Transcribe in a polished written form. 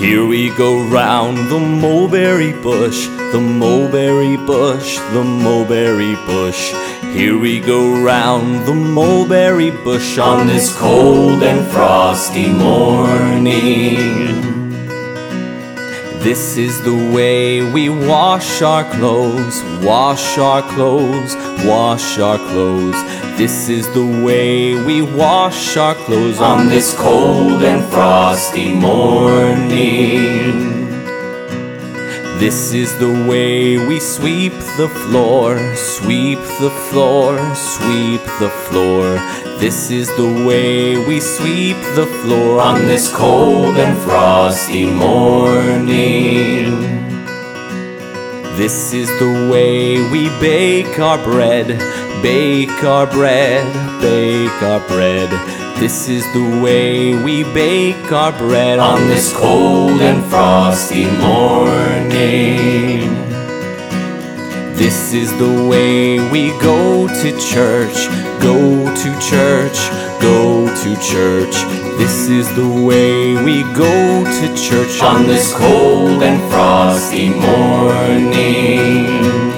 Here we go round the mulberry bush, the mulberry bush, the mulberry bush. Here we go round the mulberry bush on this cold and frosty morning. This is the way we wash our clothes, wash our clothes, wash our clothes. This is the way we wash our clothes on this cold and frosty morning. This is the way we sweep the floor, sweep the floor, sweep the floor. This is the way we sweep the floor on this cold and frosty morning. This is the way we bake our bread, bake our bread, bake our bread. This is the way we bake our bread on this cold and frosty morning. This is the way we go to church, go to church, go to church. This is the way we go to church on this cold and frosty morning.